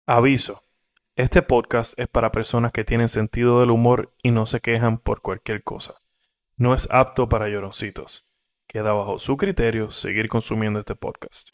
Aviso, este podcast es para personas que tienen sentido del humor y no se quejan por cualquier cosa. No es apto para lloroncitos. Queda bajo su criterio seguir consumiendo este podcast.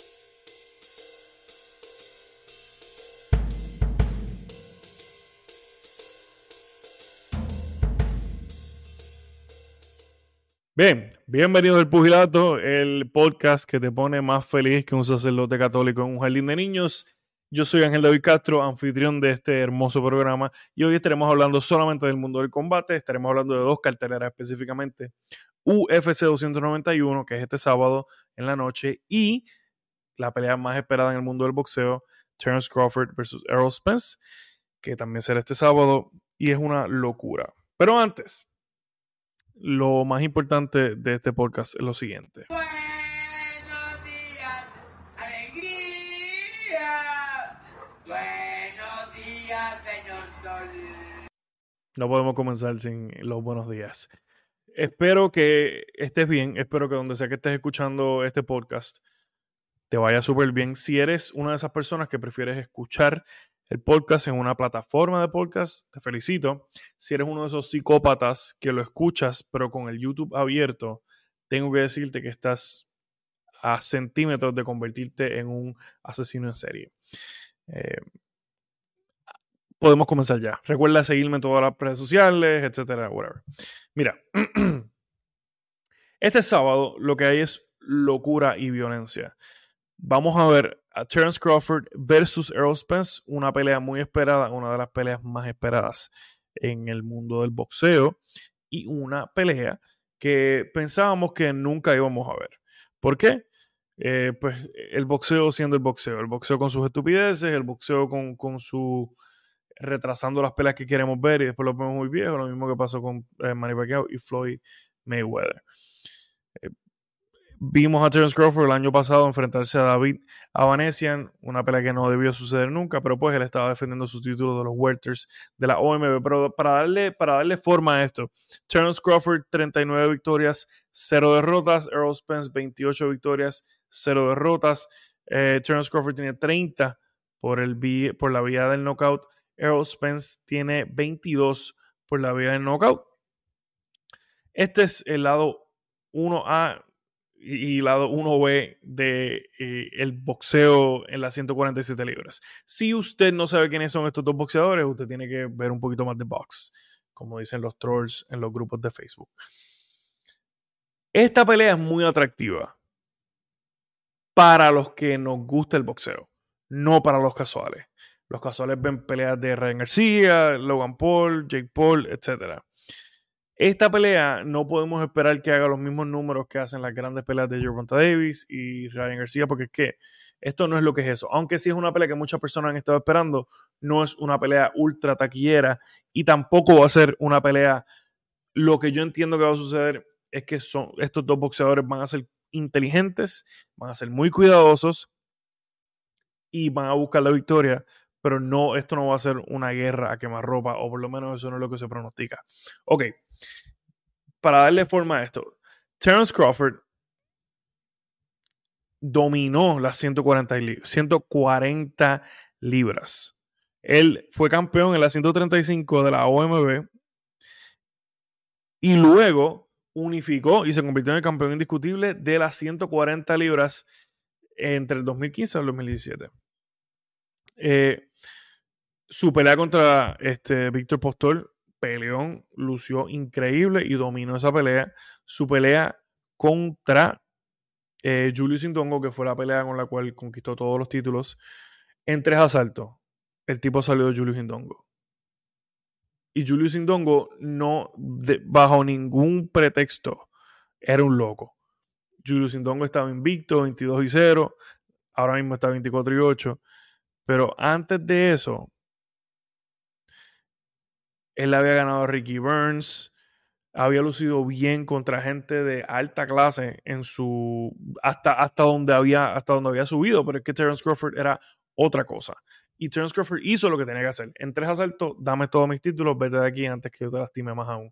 Bien, bienvenido al Pugilato, el podcast que te pone más feliz que un sacerdote católico en un jardín de niños. Yo soy Ángel David Castro, anfitrión de este hermoso programa, y hoy estaremos hablando solamente del mundo del combate. Estaremos hablando de dos carteleras específicamente: UFC 291, que es este sábado en la noche, y la pelea más esperada en el mundo del boxeo, Terence Crawford versus Errol Spence, que también será este sábado, y es una locura. Pero antes, lo más importante de este podcast es lo siguiente. Buenos días, alegría. Buenos días, señor Sol. No podemos comenzar sin los buenos días. Espero que estés bien, espero que donde sea que estés escuchando este podcast te vaya súper bien. Si eres una de esas personas que prefieres escuchar el podcast en una plataforma de podcast, te felicito. Si eres uno de esos psicópatas que lo escuchas pero con el YouTube abierto, tengo que decirte que estás a centímetros de convertirte en un asesino en serie. Podemos comenzar ya. Recuerda seguirme en todas las redes sociales, etcétera, whatever. Mira, este sábado lo que hay es locura y violencia. Vamos a ver a Terence Crawford versus Errol Spence, una pelea muy esperada, una de las peleas más esperadas en el mundo del boxeo, y una pelea que pensábamos que nunca íbamos a ver. ¿Por qué? Pues el boxeo siendo el boxeo con sus estupideces, el boxeo con su retrasando las peleas que queremos ver y después lo vemos muy viejo, lo mismo que pasó con Manny Pacquiao y Floyd Mayweather. Vimos a Terence Crawford el año pasado enfrentarse a David Avanesyan, una pelea que no debió suceder nunca, pero pues él estaba defendiendo su título de los welters de la OMB. Pero para darle forma a esto, Terence Crawford 39 victorias, 0 derrotas, Errol Spence 28 victorias, 0 derrotas. Terence Crawford tiene 30 por la vía del knockout, Errol Spence tiene 22 por la vía del knockout. Este es el lado 1A y lado 1B de el boxeo en las 147 libras. Si usted no sabe quiénes son estos dos boxeadores, usted tiene que ver un poquito más de box, como dicen los trolls en los grupos de Facebook. Esta pelea es muy atractiva para los que nos gusta el boxeo, no para los casuales. Los casuales ven peleas de Ryan García, Logan Paul, Jake Paul, etc. Esta pelea no podemos esperar que haga los mismos números que hacen las grandes peleas de Gervonta Davis y Ryan García, porque es que esto no es lo que es eso. Aunque sí es una pelea que muchas personas han estado esperando, no es una pelea ultra taquillera y tampoco va a ser una pelea. Lo que yo entiendo que va a suceder es que estos dos boxeadores van a ser inteligentes, van a ser muy cuidadosos y van a buscar la victoria, pero no, esto no va a ser una guerra a quemarropa, o por lo menos eso no es lo que se pronostica. Ok, para darle forma a esto, Terence Crawford dominó las 140 libras. Él fue campeón en las 135 de la OMB y luego unificó y se convirtió en el campeón indiscutible de las 140 libras entre el 2015 y el 2017. Su pelea contra Víctor Postol, peleón, lució increíble y dominó esa pelea. Su pelea contra Julius Indongo, que fue la pelea con la cual conquistó todos los títulos, en 3 asaltos, el tipo salió de Julius Indongo. Y Julius Indongo bajo ningún pretexto, era un loco. Julius Indongo estaba invicto, 22-0, ahora mismo está 24-8, pero antes de eso, él había ganado a Ricky Burns, había lucido bien contra gente de alta clase en su hasta donde había subido, pero es que Terence Crawford era otra cosa. Y Terence Crawford hizo lo que tenía que hacer. En 3 asaltos, dame todos mis títulos, vete de aquí antes que yo te lastime más aún.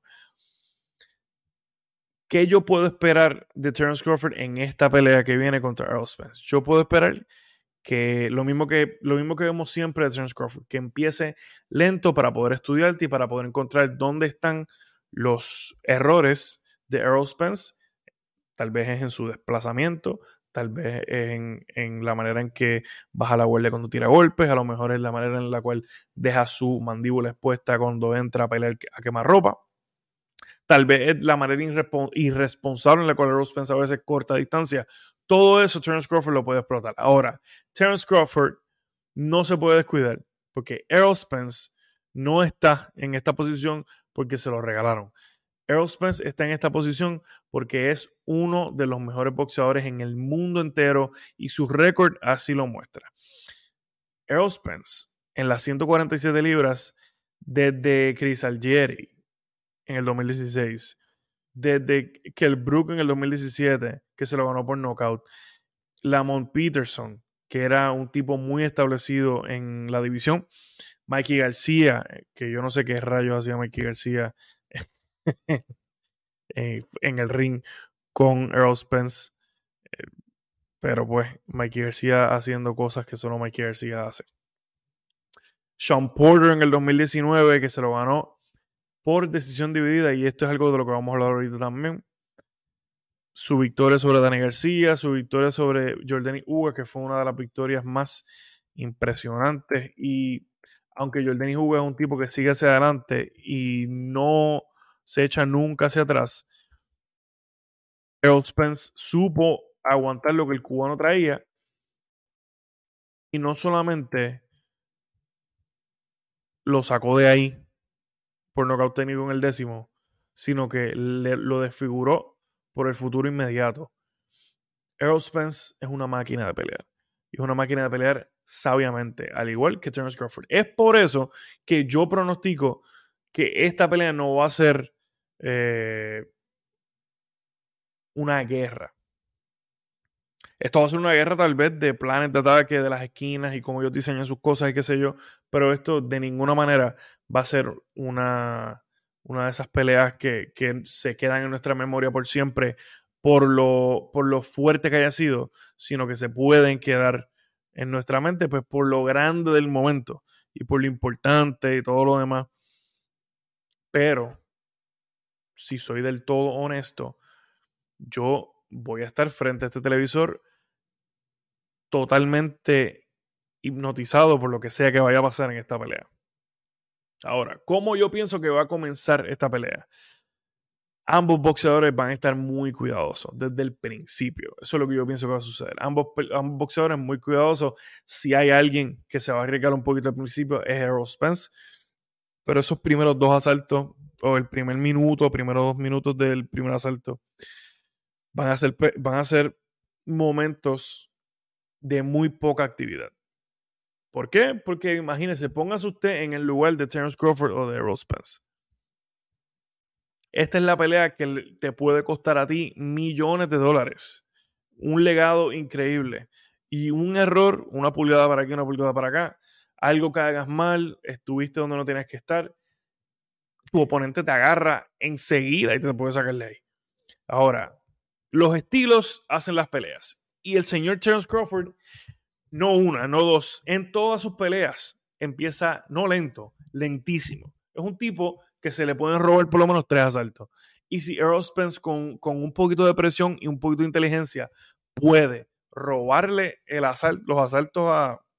¿Qué yo puedo esperar de Terence Crawford en esta pelea que viene contra Errol Spence? Yo puedo esperar que lo mismo que vemos siempre de Terence Crawford, que empiece lento para poder estudiarte y para poder encontrar dónde están los errores de Errol Spence. Tal vez es en su desplazamiento, tal vez es en la manera en que baja la guardia cuando tira golpes, a lo mejor es la manera en la cual deja su mandíbula expuesta cuando entra a pelear a quemarropa. Tal vez es la manera irresponsable en la cual Errol Spence a veces corta distancia. Todo eso Terence Crawford lo puede explotar. Ahora, Terence Crawford no se puede descuidar porque Errol Spence no está en esta posición porque se lo regalaron. Errol Spence está en esta posición porque es uno de los mejores boxeadores en el mundo entero y su récord así lo muestra. Errol Spence en las 147 libras desde Chris Algieri en el 2016, desde Kell Brook en el 2017, que se lo ganó por knockout, Lamont Peterson, que era un tipo muy establecido en la división, Mikey García, que yo no sé qué rayos hacía Mikey García en el ring con Errol Spence, pero pues Mikey García haciendo cosas que solo Mikey García hace. Sean Porter en el 2019, que se lo ganó por decisión dividida, y esto es algo de lo que vamos a hablar ahorita también. Su victoria sobre Dani García, su victoria sobre Jordani Uga, que fue una de las victorias más impresionantes. Y aunque Jordani Uga es un tipo que sigue hacia adelante y no se echa nunca hacia atrás, Errol Spence supo aguantar lo que el cubano traía y no solamente lo sacó de ahí por nocaut técnico en el 10º, sino que lo desfiguró por el futuro inmediato. Errol Spence es una máquina de pelear. Y es una máquina de pelear sabiamente, al igual que Terence Crawford. Es por eso que yo pronostico que esta pelea no va a ser una guerra. Esto va a ser una guerra tal vez de planes de ataque, de las esquinas y cómo ellos diseñan sus cosas y qué sé yo, pero esto de ninguna manera va a ser una de esas peleas que se quedan en nuestra memoria por siempre por lo fuerte que haya sido, sino que se pueden quedar en nuestra mente pues por lo grande del momento y por lo importante y todo lo demás. Pero si soy del todo honesto, yo voy a estar frente a este televisor totalmente hipnotizado por lo que sea que vaya a pasar en esta pelea. Ahora, ¿cómo yo pienso que va a comenzar esta pelea? Ambos boxeadores van a estar muy cuidadosos desde el principio. Eso es lo que yo pienso que va a suceder. Ambos boxeadores muy cuidadosos. Si hay alguien que se va a arriesgar un poquito al principio es Errol Spence. Pero esos primeros dos asaltos, o el primer minuto, primeros 2 minutos del primer asalto, van a ser momentos de muy poca actividad. ¿Por qué? Porque imagínese, póngase usted en el lugar de Terence Crawford o de Errol Spence. Esta es la pelea que te puede costar a ti millones de dólares. Un legado increíble. Y un error, una pulgada para aquí, una pulgada para acá, algo que hagas mal, estuviste donde no tenías que estar, tu oponente te agarra enseguida y te puede sacar de ahí. Ahora, los estilos hacen las peleas. Y el señor Terence Crawford, no una, no dos, en todas sus peleas empieza no lento, lentísimo. Es un tipo que se le pueden robar por lo menos 3 asaltos. Y si Errol Spence con un poquito de presión y un poquito de inteligencia puede robarle los asaltos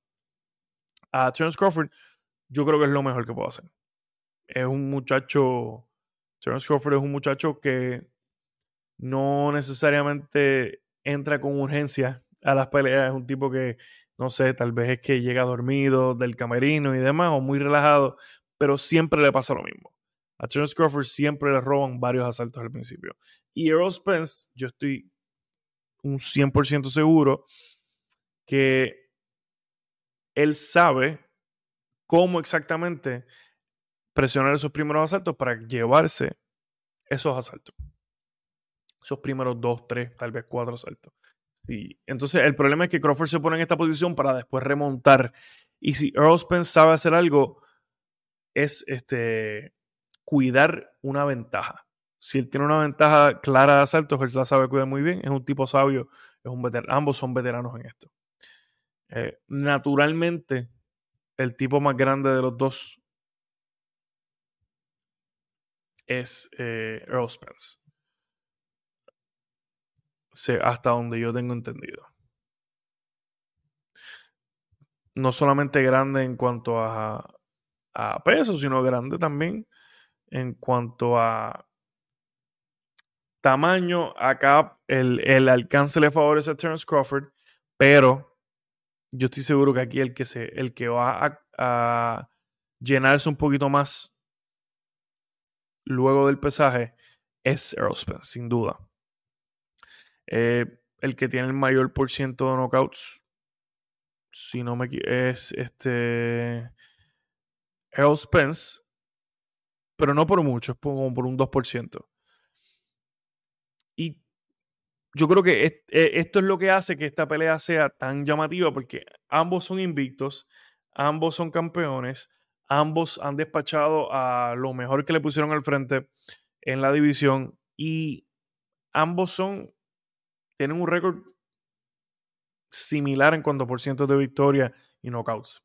a Terence Crawford, yo creo que es lo mejor que puedo hacer. Es un muchacho, Terence Crawford es un muchacho que no necesariamente entra con urgencia a las peleas. Es un tipo que, no sé, tal vez es que llega dormido del camerino y demás, o muy relajado, pero siempre le pasa lo mismo. A Terence Crawford siempre le roban varios asaltos al principio. Y Errol Spence, yo estoy un 100% seguro que él sabe cómo exactamente presionar esos primeros asaltos para llevarse esos asaltos. Esos primeros 2, 3, tal vez 4 asaltos. Sí. Entonces, el problema es que Crawford se pone en esta posición para después remontar. Y si Errol Spence sabe hacer algo, es cuidar una ventaja. Si él tiene una ventaja clara de asaltos, él la sabe cuidar muy bien. Es un tipo sabio, es un veterano, ambos son veteranos en esto. Naturalmente, el tipo más grande de los dos es Errol Spence. Hasta donde yo tengo entendido. No solamente grande en cuanto a peso, sino grande también en cuanto a tamaño. Acá el alcance le favorece a Terence Crawford, pero yo estoy seguro que aquí el que va a llenarse un poquito más luego del pesaje es Errol Spence, sin duda. El que tiene el mayor por ciento de knockouts, si no me es Errol Spence, pero no por mucho, es como por un 2%. Y yo creo que esto es lo que hace que esta pelea sea tan llamativa, porque ambos son invictos, ambos son campeones, ambos han despachado a lo mejor que le pusieron al frente en la división y ambos tienen un récord similar en cuanto a por cientos de victoria y knockouts.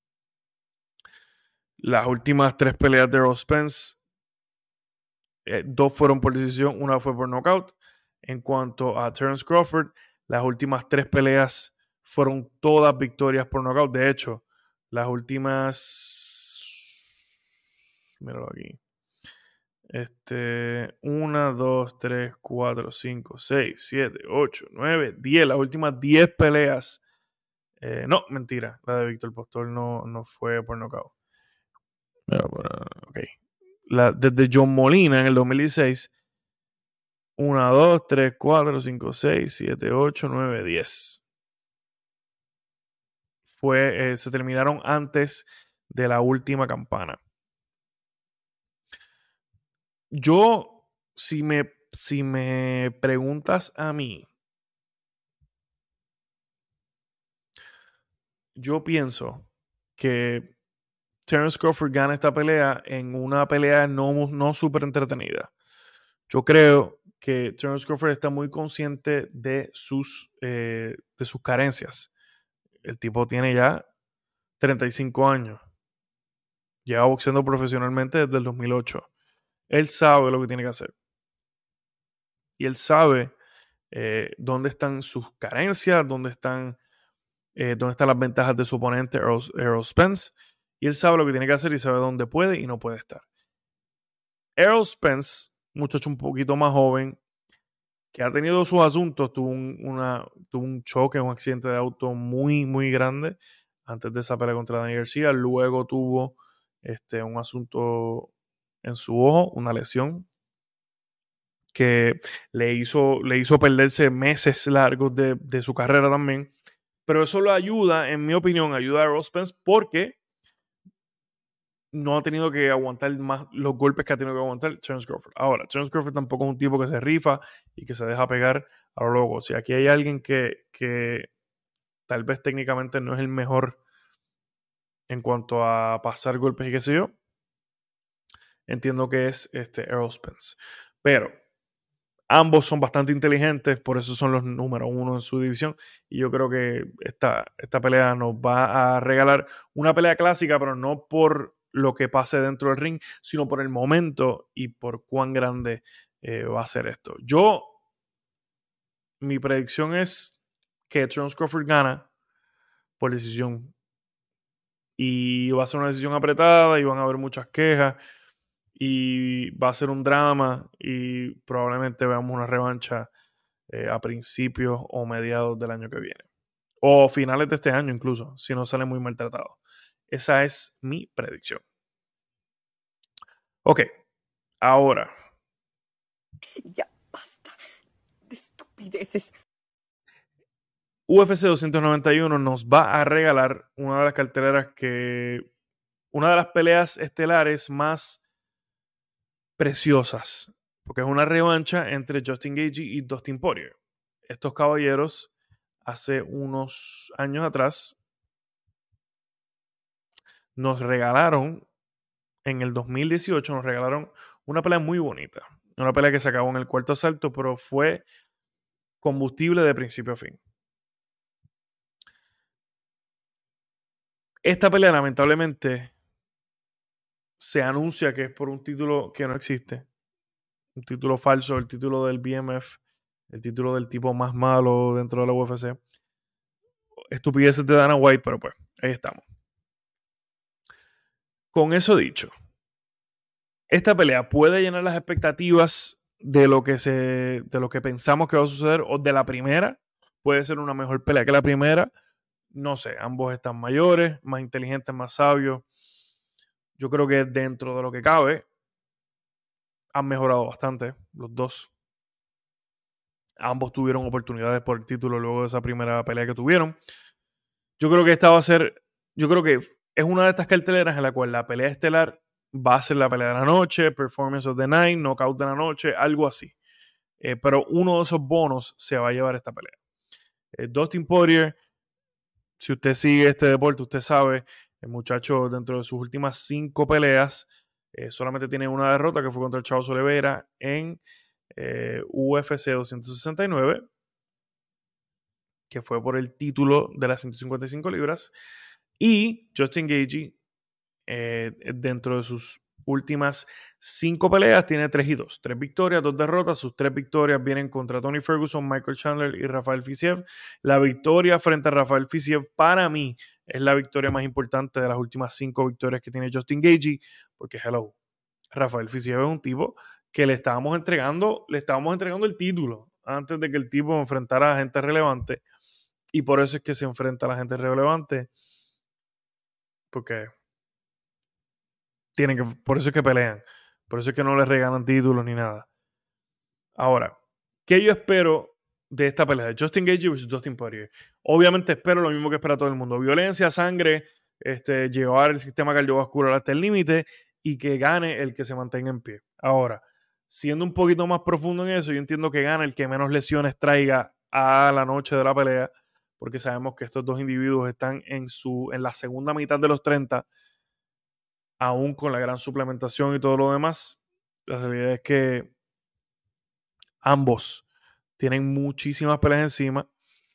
Las últimas 3 peleas de Errol Spence, 2 fueron por decisión, una fue por knockout. En cuanto a Terence Crawford, las últimas 3 peleas fueron todas victorias por knockout. De hecho, las últimas... Míralo aquí. 1, 2, 3, 4, 5, 6, 7, 8, 9, 10. Las últimas 10 peleas. No, mentira. La de Víctor Postol no fue por knockout. Ok. Desde John Molina en el 2016. 1, 2, 3, 4, 5, 6, 7, 8, 9, 10. Se terminaron antes de la última campana. Yo, si me preguntas a mí, yo pienso que Terence Crawford gana esta pelea en una pelea no súper entretenida. Yo creo que Terence Crawford está muy consciente de sus carencias. El tipo tiene ya 35 años. Lleva boxeando profesionalmente desde el 2008. Él sabe lo que tiene que hacer. Y él sabe dónde están sus carencias, dónde están las ventajas de su oponente, Errol Spence. Y él sabe lo que tiene que hacer y sabe dónde puede y no puede estar. Errol Spence, muchacho un poquito más joven, que ha tenido sus asuntos, tuvo un choque, un accidente de auto muy, muy grande antes de esa pelea contra Daniel García. Luego tuvo un asunto en su ojo, una lesión que le hizo perderse meses largos de su carrera también. Pero eso lo ayuda, en mi opinión, ayuda a Errol Spence porque no ha tenido que aguantar más los golpes que ha tenido que aguantar Terence Crawford. Ahora, Terence Crawford tampoco es un tipo que se rifa y que se deja pegar a lo loco. O sea, aquí hay alguien que tal vez técnicamente no es el mejor en cuanto a pasar golpes y qué sé yo. Entiendo que es Errol Spence. Pero ambos son bastante inteligentes, por eso son los número 1 en su división. Y yo creo que esta pelea nos va a regalar una pelea clásica, pero no por lo que pase dentro del ring, sino por el momento y por cuán grande va a ser esto. Mi predicción es que Terence Crawford gana por decisión. Y va a ser una decisión apretada y van a haber muchas quejas y va a ser un drama y probablemente veamos una revancha a principios o mediados del año que viene. O finales de este año incluso, si no sale muy maltratado. Esa es mi predicción. Ok, ahora. Ya basta de estupideces. UFC 291 nos va a regalar una de las carteleras una de las peleas estelares más preciosas, porque es una revancha entre Justin Gaethje y Dustin Poirier. Estos caballeros hace unos años atrás nos regalaron, en el 2018 nos regalaron una pelea muy bonita, una pelea que se acabó en el cuarto asalto, pero fue combustible de principio a fin. Esta pelea, lamentablemente, se anuncia que es por un título que no existe. Un título falso, el título del BMF, el título del tipo más malo dentro de la UFC. Estupideces de Dana White, pero pues, ahí estamos. Con eso dicho, esta pelea puede llenar las expectativas de lo que pensamos que va a suceder, o de la primera. Puede ser una mejor pelea que la primera. No sé, ambos están mayores, más inteligentes, más sabios. Yo creo que dentro de lo que cabe, han mejorado bastante los dos. Ambos tuvieron oportunidades por el título luego de esa primera pelea que tuvieron. Yo creo que esta va a ser, yo creo que es una de estas carteleras en la cual la pelea estelar va a ser la pelea de la noche, Performance of the Night, Knockout de la noche, algo así. Pero uno de esos bonos se va a llevar esta pelea. Dustin Poirier, si usted sigue este deporte, usted sabe, el muchacho dentro de sus últimas 5 peleas solamente tiene una derrota, que fue contra el Charles Oliveira en UFC 269, que fue por el título de las 155 libras. Y Justin Gaethje, dentro de sus últimas 5 peleas, tiene 3-2. 3 victorias, 2 derrotas. Sus 3 victorias vienen contra Tony Ferguson, Michael Chandler y Rafael Fiziev. La victoria frente a Rafael Fiziev, para mí, es la victoria más importante de las últimas 5 victorias que tiene Justin Gaethje, porque hello, Rafael Fiziev es un tipo que le estábamos entregando el título antes de que el tipo enfrentara a gente relevante, y por eso es que se enfrenta a la gente relevante, porque por eso es que pelean, por eso es que no les regalan títulos ni nada. Ahora, ¿qué yo espero de esta pelea de Justin Gaethje versus Dustin Poirier? Obviamente espero lo mismo que espera todo el mundo: violencia, sangre, llevar el sistema cardiovascular hasta el límite y que gane el que se mantenga en pie. Ahora, siendo un poquito más profundo en eso, yo entiendo que gane el que menos lesiones traiga a la noche de la pelea, porque sabemos que estos dos individuos están en la segunda mitad de los 30, aún con la gran suplementación y todo lo demás. La realidad es que ambos tienen muchísimas peleas encima.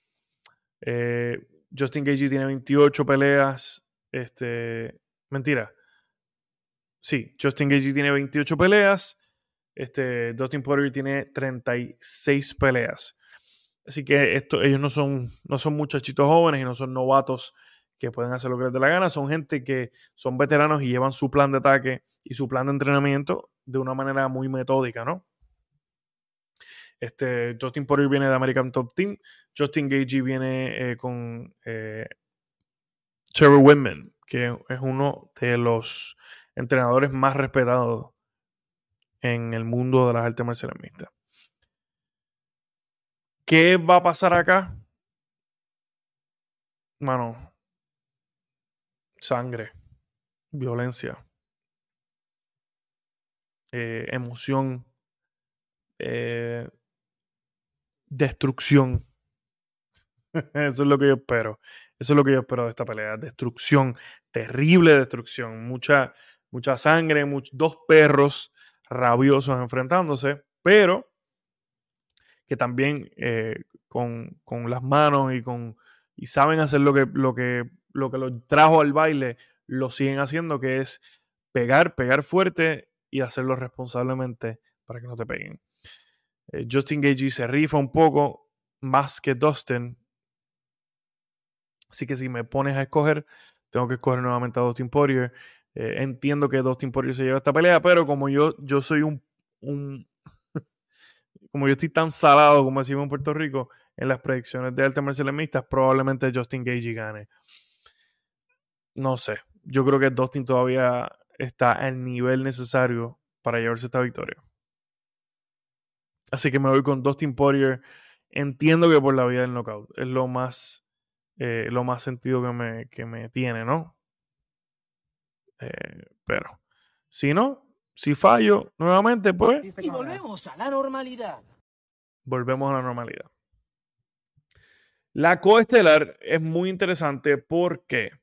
Justin Gaethje tiene 28 peleas. Mentira. Sí, Justin Gaethje tiene 28 peleas. Dustin Poirier tiene 36 peleas. Así que ellos no son muchachitos jóvenes y no son novatos que pueden hacer lo que les dé la gana. Son gente que son veteranos y llevan su plan de ataque y su plan de entrenamiento de una manera muy metódica, ¿no? Dustin Poirier viene de American Top Team. Justin Gaethje viene con Trevor Whitman, que es uno de los entrenadores más respetados en el mundo de las artes marciales mixtas. ¿Qué va a pasar acá? Mano, sangre, violencia, emoción, destrucción. Eso es lo que yo espero. Eso es lo que yo espero de esta pelea. Destrucción, terrible destrucción. Mucha sangre, dos perros rabiosos enfrentándose, pero que también con las manos y saben hacer lo que los trajo al baile, lo siguen haciendo, que es pegar fuerte y hacerlo responsablemente para que no te peguen. Justin Gaethje se rifa un poco más que Dustin. Así que si me pones a escoger, tengo que escoger nuevamente a Dustin Poirier. Entiendo que Dustin Poirier se lleva esta pelea, pero como yo soy como yo estoy tan salado, como decimos en Puerto Rico, en las predicciones de artes marciales mixtas, probablemente Justin Gaethje gane. No sé. Yo creo que Dustin todavía está al nivel necesario para llevarse esta victoria. Así que me voy con Dustin Poirier. Entiendo que por la vía del knockout es lo más sentido que me tiene, ¿no? Pero si no, si fallo nuevamente, pues y volvemos a la normalidad. Volvemos a la normalidad. La coestelar es muy interesante porque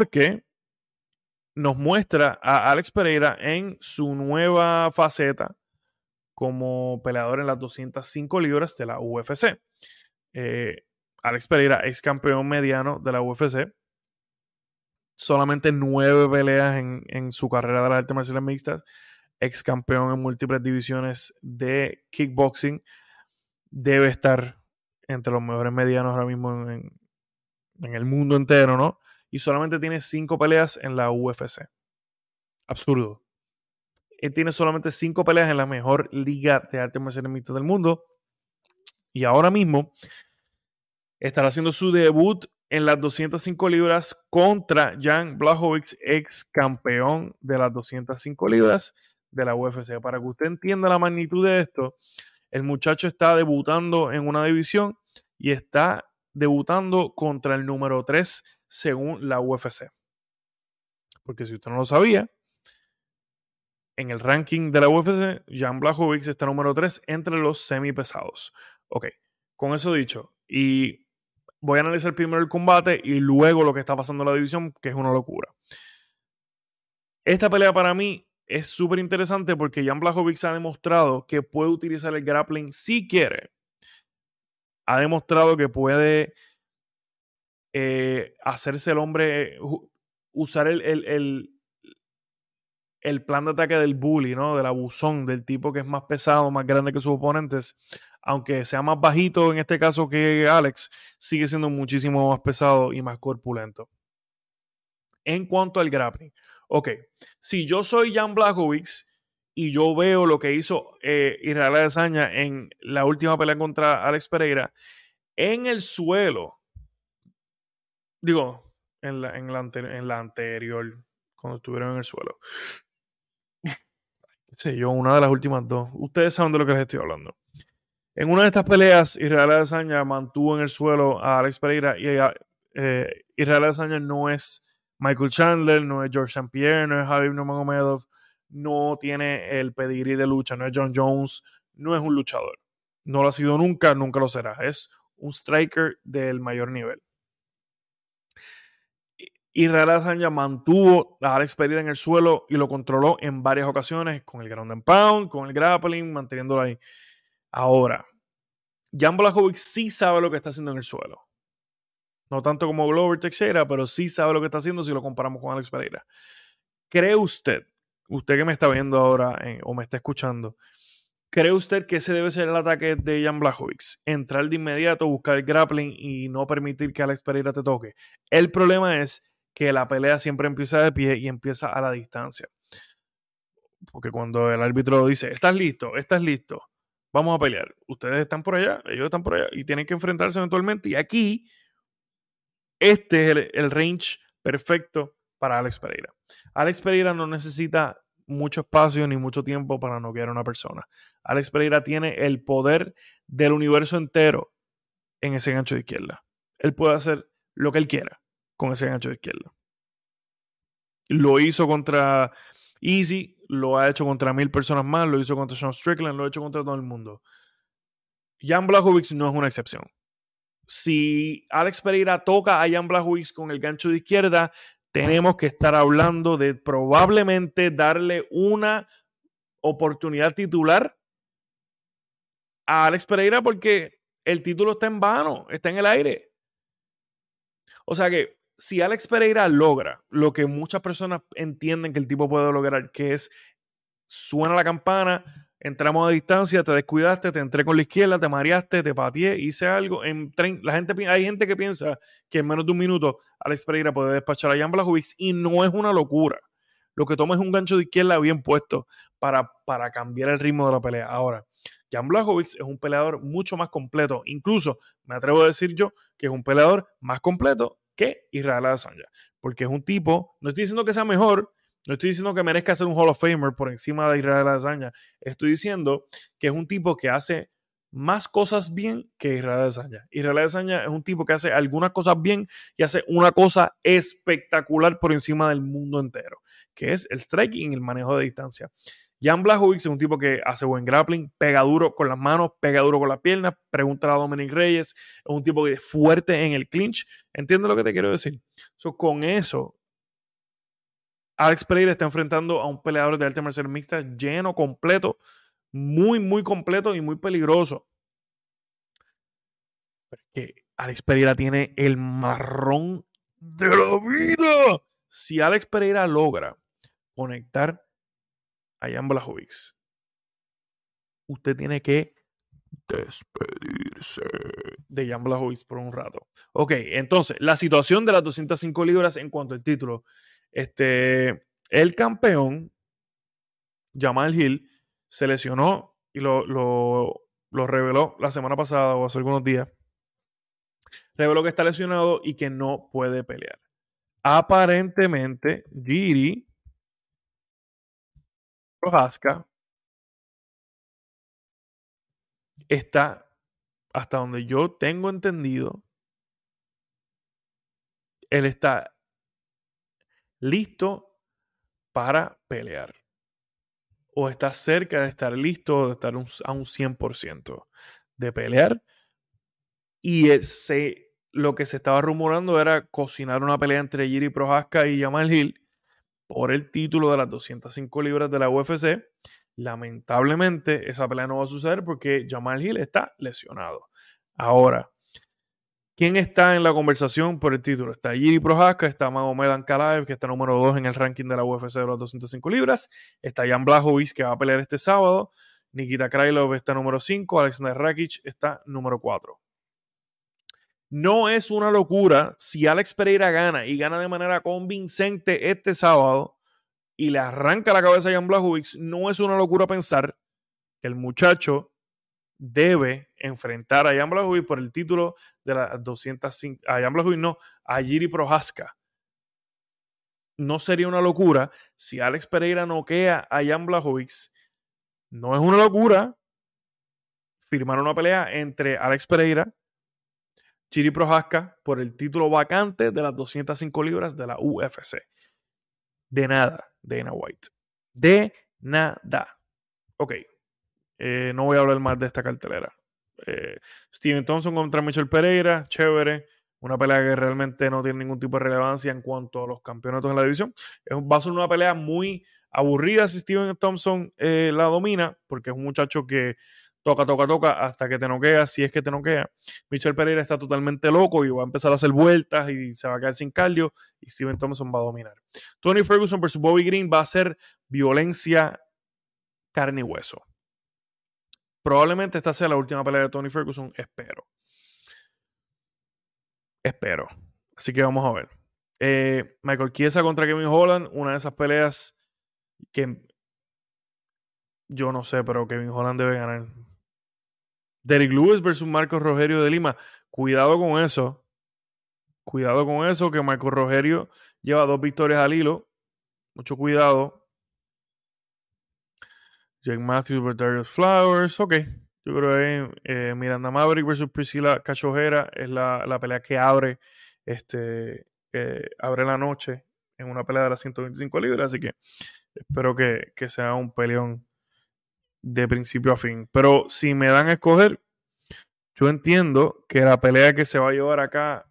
nos muestra a Alex Pereira en su nueva faceta como peleador en las 205 libras de la UFC. Alex Pereira, ex campeón mediano de la UFC, solamente 9 peleas en su carrera de las artes marciales mixtas, ex campeón en múltiples divisiones de kickboxing, debe estar entre los mejores medianos ahora mismo en el mundo entero, ¿no? Y solamente tiene 5 peleas en la UFC. Absurdo. Él tiene solamente 5 peleas en la mejor liga de artes marciales mixtas del mundo. Y ahora mismo estará haciendo su debut en las 205 libras contra Jan Blachowicz, ex campeón de las 205 libras de la UFC. Para que usted entienda la magnitud de esto, el muchacho está debutando en una división y está debutando contra el número 3 según la UFC. Porque si usted no lo sabía, en el ranking de la UFC, Jan Blachowicz está número 3 entre los semipesados. Ok, con eso dicho, y voy a analizar primero el combate y luego lo que está pasando en la división, que es una locura. Esta pelea para mí es súper interesante porque Jan Blachowicz ha demostrado que puede utilizar el grappling si quiere. Ha demostrado que puede hacerse el hombre, usar el plan de ataque del bully, ¿no? Del abusón, del tipo que es más pesado, más grande que sus oponentes. Aunque sea más bajito en este caso que Alex, sigue siendo muchísimo más pesado y más corpulento. En cuanto al grappling, ok, si yo soy Jan Blachowicz y yo veo lo que hizo Israel Adesanya en la última pelea contra Alex Pereira, en el suelo, digo, en la anterior, cuando estuvieron en el suelo, sí, yo una de las últimas dos, ustedes saben de lo que les estoy hablando. En una de estas peleas, Israel Adesanya mantuvo en el suelo a Alex Pereira y Israel Adesanya no es Michael Chandler, no es George St. Pierre, no es Khabib Nurmagomedov, no tiene el pedigrí de lucha, no es John Jones, no es un luchador. No lo ha sido nunca, nunca lo será. Es un striker del mayor nivel. Israel Adesanya mantuvo a Alex Pereira en el suelo y lo controló en varias ocasiones con el ground and pound, con el grappling, manteniéndolo ahí. Ahora, Jan Blachowicz sí sabe lo que está haciendo en el suelo. No tanto como Glover Teixeira, pero sí sabe lo que está haciendo si lo comparamos con Alex Pereira. ¿Cree usted que me está viendo ahora o me está escuchando, cree usted que ese debe ser el ataque de Jan Blachowicz? Entrar de inmediato, buscar el grappling y no permitir que Alex Pereira te toque. El problema es que la pelea siempre empieza de pie y empieza a la distancia. Porque cuando el árbitro dice, ¿estás listo? ¿Estás listo? Vamos a pelear. Ustedes están por allá, ellos están por allá y tienen que enfrentarse eventualmente. Y aquí, este es el range perfecto para Alex Pereira. Alex Pereira no necesita mucho espacio ni mucho tiempo para noquear a una persona. Alex Pereira tiene el poder del universo entero en ese gancho de izquierda. Él puede hacer lo que él quiera con ese gancho de izquierda. Lo hizo contra Easy, lo ha hecho contra 1000 personas más, lo hizo contra Sean Strickland, lo ha hecho contra todo el mundo. Jan Blachowicz no es una excepción. Si Alex Pereira toca a Jan Blachowicz con el gancho de izquierda, tenemos que estar hablando de probablemente darle una oportunidad titular a Alex Pereira porque el título está en vano, está en el aire. O sea que si Alex Pereira logra lo que muchas personas entienden que el tipo puede lograr, que es suena la campana, entramos a distancia, te descuidaste, te entré con la izquierda, te mareaste, te pateé, hice algo. Hay gente que piensa que en menos de un minuto Alex Pereira puede despachar a Jan Blachowicz y no es una locura. Lo que toma es un gancho de izquierda bien puesto para cambiar el ritmo de la pelea. Ahora, Jan Blachowicz es un peleador mucho más completo. Incluso me atrevo a decir yo que es un peleador más completo que Israel Adesanya. Porque es un tipo, no estoy diciendo que sea mejor, no estoy diciendo que merezca ser un Hall of Famer por encima de Israel Adesanya. Estoy diciendo que es un tipo que hace más cosas bien que Israel Adesanya. Israel Adesanya es un tipo que hace algunas cosas bien y hace una cosa espectacular por encima del mundo entero, que es el striking y el manejo de distancia. Jan Blachowicz es un tipo que hace buen grappling, pega duro con las manos, pega duro con las piernas, pregúntale a Dominic Reyes, es un tipo que es fuerte en el clinch. ¿Entiendes lo que te quiero decir? Con eso, Alex Pereira está enfrentando a un peleador de artes marciales mixtas lleno, completo, muy, muy completo y muy peligroso. Porque Alex Pereira tiene el marrón de la vida. si Alex Pereira logra conectar a Jan Blachowicz, usted tiene que despedirse de Jan Blachowicz por un rato. Ok, entonces, la situación de las 205 libras en cuanto al título. El campeón, Jamal Hill, se lesionó y lo reveló la semana pasada o hace algunos días. Reveló que está lesionado y que no puede pelear. Aparentemente, Jiri Prochazka está, hasta donde yo tengo entendido, él está listo para pelear. O está cerca de estar listo, de estar a un 100% de pelear. Y lo que se estaba rumorando era cocinar una pelea entre Jiri Prochazka y Jamal Hill por el título de las 205 libras de la UFC. Lamentablemente, esa pelea no va a suceder porque Jamal Hill está lesionado. Ahora, ¿quién está en la conversación por el título? Está Jiri Prochazka, está Magomed Ankalaev, que está número 2 en el ranking de la UFC de las 205 libras. Está Jan Blachowicz, que va a pelear este sábado. Nikita Krylov está número 5. Alexander Rakic está número 4. No es una locura si Alex Pereira gana y gana de manera convincente este sábado y le arranca la cabeza a Jan Blachowicz. No es una locura pensar que el muchacho debe enfrentar a Jan Blachowicz por el título de las 205. A Jan Blachowicz no, a Jiri Prochazka. No sería una locura si Alex Pereira noquea a Jan Blachowicz. No es una locura firmar una pelea entre Alex Pereira, Jiri Prochazka por el título vacante de las 205 libras de la UFC. De nada, Dana White. De nada. Ok. No voy a hablar más de esta cartelera. Steven Thompson contra Michel Pereira. Chévere. Una pelea que realmente no tiene ningún tipo de relevancia en cuanto a los campeonatos en la división. Va a ser una pelea muy aburrida si Steven Thompson la domina, porque es un muchacho que toca hasta que te noquea, si es que te noquea. Michel Pereira está totalmente loco y va a empezar a hacer vueltas y se va a quedar sin cardio y Steven Thompson va a dominar. Tony Ferguson versus Bobby Green va a ser violencia carne y hueso. Probablemente esta sea la última pelea de Tony Ferguson, espero. Así que vamos a ver. Michael Chiesa contra Kevin Holland, una de esas peleas que yo no sé, pero Kevin Holland debe ganar. Derrick Lewis versus Marcos Rogerio de Lima. Cuidado con eso, que Marcos Rogerio lleva 2 victorias al hilo. Mucho cuidado. Jake Matthews versus Darius Flowers. Ok. Yo creo que Miranda Maverick versus Priscilla Cachojera es la pelea que abre la noche en una pelea de las 125 libras. Así que espero que sea un peleón de principio a fin. Pero si me dan a escoger, yo entiendo que la pelea que se va a llevar acá,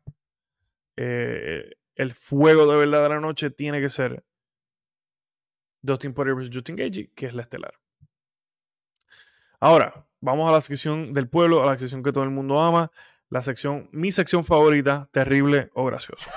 el fuego de verdad de la noche, tiene que ser Dustin Poirier versus Justin Gaethje, que es la estelar. Ahora, vamos a la sección del pueblo, a la sección que todo el mundo ama, mi sección favorita, terrible o gracioso.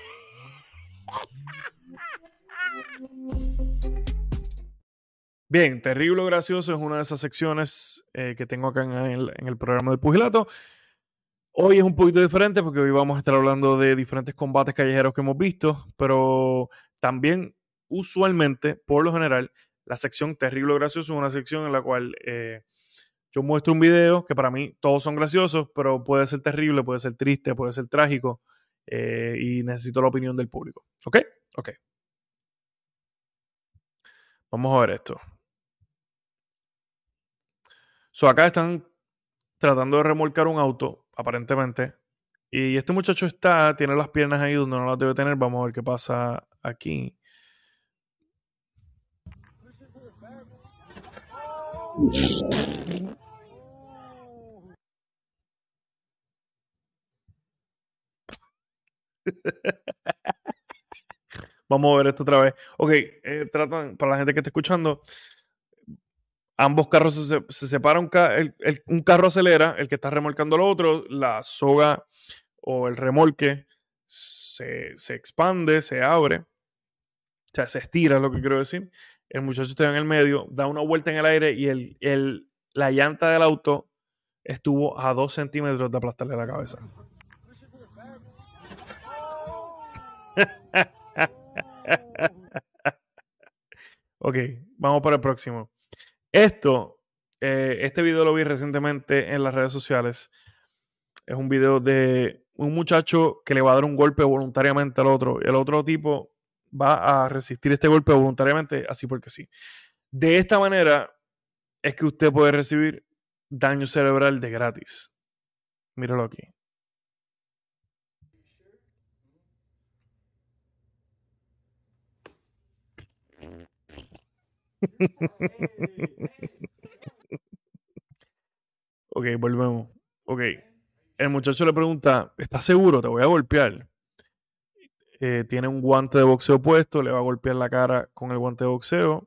Bien, terrible o gracioso es una de esas secciones que tengo acá en el programa del Pugilato. Hoy es un poquito diferente porque hoy vamos a estar hablando de diferentes combates callejeros que hemos visto, pero también usualmente, por lo general, la sección terrible o gracioso es una sección en la cual yo muestro un video que para mí todos son graciosos, pero puede ser terrible, puede ser triste, puede ser trágico y necesito la opinión del público. ¿Ok? Ok. Vamos a ver esto. Acá están tratando de remolcar un auto, aparentemente. Y este muchacho tiene las piernas ahí donde no las debe tener. Vamos a ver qué pasa aquí. Vamos a ver esto otra vez. Ok, para la gente que está escuchando, ambos carros se separan. Un carro acelera, el que está remolcando al otro, la soga o el remolque se expande, se abre sea, se estira, es lo que quiero decir. El muchacho está en el medio, da una vuelta en el aire y la llanta del auto estuvo a 2 centímetros de aplastarle la cabeza. Ok, vamos para el próximo. Este video lo vi recientemente en las redes sociales. Es un video de un muchacho que le va a dar un golpe voluntariamente al otro. El otro tipo va a resistir este golpe voluntariamente, así porque sí. De esta manera es que usted puede recibir daño cerebral de gratis. Míralo aquí. Ok, volvemos. Ok. El muchacho le pregunta, ¿estás seguro? Te voy a golpear. Tiene un guante de boxeo puesto, le va a golpear la cara con el guante de boxeo.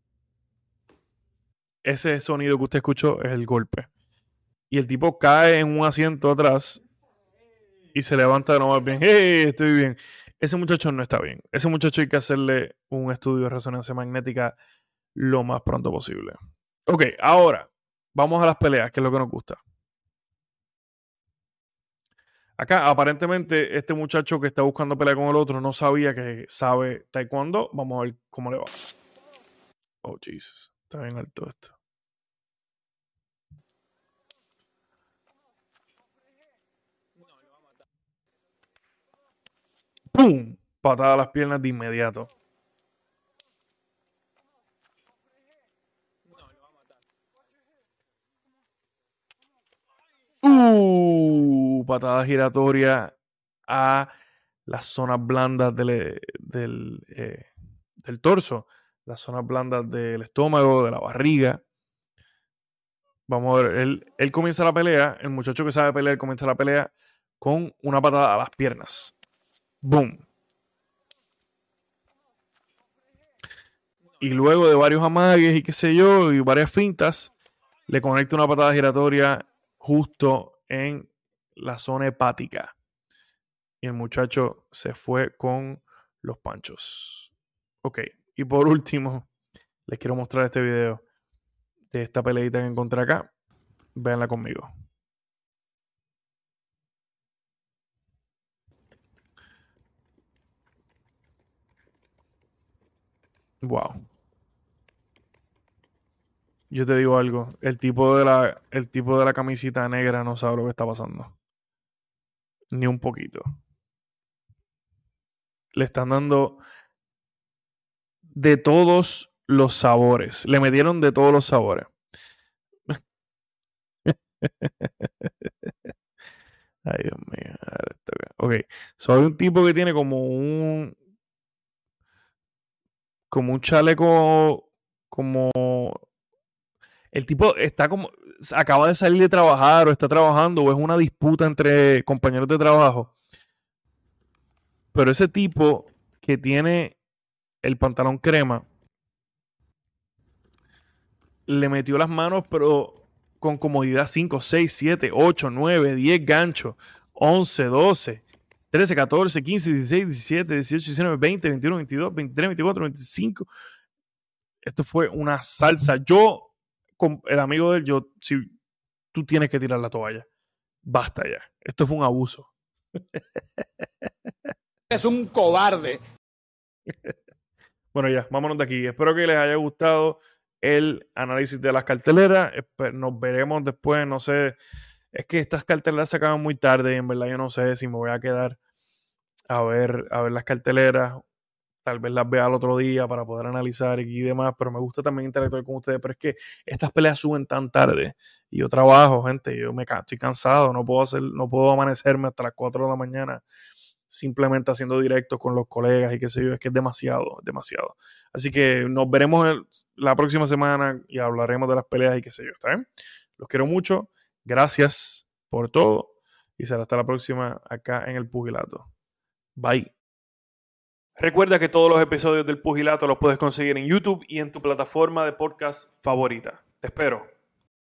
Ese sonido que usted escuchó es el golpe. Y el tipo cae en un asiento atrás y se levanta de nuevo bien. ¡Hey! Estoy bien. Ese muchacho no está bien. Ese muchacho hay que hacerle un estudio de resonancia magnética lo más pronto posible. Ok, ahora vamos a las peleas, que es lo que nos gusta. Acá, aparentemente, este muchacho que está buscando pelea con el otro no sabía que sabe taekwondo. Vamos a ver cómo le va. Oh, Jesus. Está bien alto esto. ¡Pum! Patada a las piernas de inmediato. Patada giratoria a las zonas blandas del torso, las zonas blandas del estómago, de la barriga. Vamos a ver, él comienza la pelea, el muchacho que sabe pelear comienza la pelea con una patada a las piernas. ¡Boom! Y luego de varios amagues y qué sé yo, y varias fintas, le conecta una patada giratoria justo en la zona hepática. Y el muchacho se fue con los panchos. Ok, y por último, les quiero mostrar este video de esta peleita que encontré acá. Véanla conmigo. Wow. Yo te digo algo, el tipo de la camisita negra no sabe lo que está pasando. Ni un poquito. Le están dando de todos los sabores. Le metieron de todos los sabores. Ay, Dios mío. Ok. Soy un tipo que tiene como un chaleco, como el tipo está como acaba de salir de trabajar o está trabajando o es una disputa entre compañeros de trabajo. Pero ese tipo que tiene el pantalón crema le metió las manos, pero con comodidad 5, 6, 7, 8, 9, 10 ganchos, 11, 12, 13, 14, 15, 16, 17, 18, 19, 20, 21, 22, 23, 24, 25. Esto fue una salsa. Yo, con el amigo de él, si tú tienes que tirar la toalla. Basta ya. Esto fue un abuso. Es un cobarde. Bueno, ya, vámonos de aquí. Espero que les haya gustado el análisis de las carteleras. Nos veremos después. No sé. Es que estas carteleras se acaban muy tarde y en verdad yo no sé si me voy a quedar a ver las carteleras. Tal vez las vea al otro día para poder analizar y demás, pero me gusta también interactuar con ustedes. Pero es que estas peleas suben tan tarde y yo trabajo, gente. Yo estoy cansado. No puedo amanecerme hasta las 4 de la mañana simplemente haciendo directos con los colegas y qué sé yo. Es que es demasiado, demasiado. Así que nos veremos la próxima semana y hablaremos de las peleas y qué sé yo. ¿Está bien? Los quiero mucho. Gracias por todo y será hasta la próxima acá en El Pugilato. Bye. Recuerda que todos los episodios del Pugilato los puedes conseguir en YouTube y en tu plataforma de podcast favorita. Te espero.